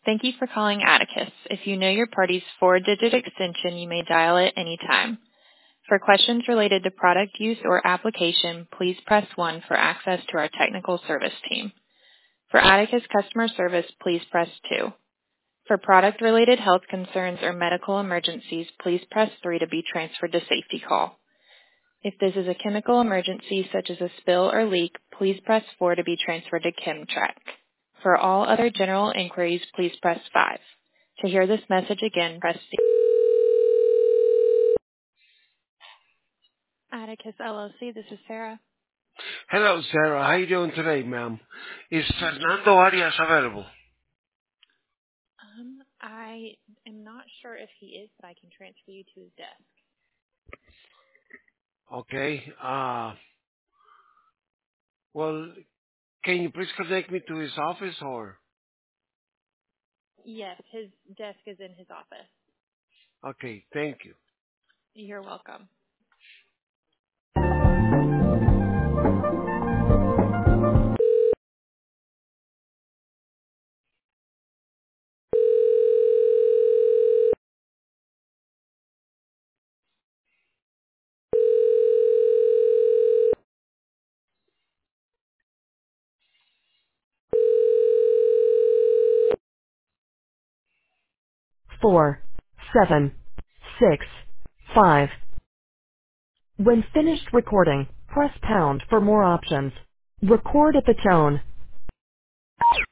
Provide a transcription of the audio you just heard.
Thank you for calling Atticus. If you know your party's four-digit extension, you may dial it anytime. For questions related to product use or application, please press 1 for access to our technical service team. For Atticus customer service, please press 2. For product-related health concerns or medical emergencies, please press 3 to be transferred to safety call. If this is a chemical emergency such as a spill or leak, please press 4 to be transferred to ChemTrack. For all other general inquiries, please press 5. To hear this message again, press 6. Atticus LLC, this is Sarah. Hello, Sarah. How you doing today, ma'am? Is Fernando Arias available? I am not sure if he is, but I can transfer you to his desk. Okay. Well, can you please connect me to his office or? Yes, his desk is in his office. Okay, thank you. You're welcome. 4765. When finished recording, press pound for more options. Record at the tone.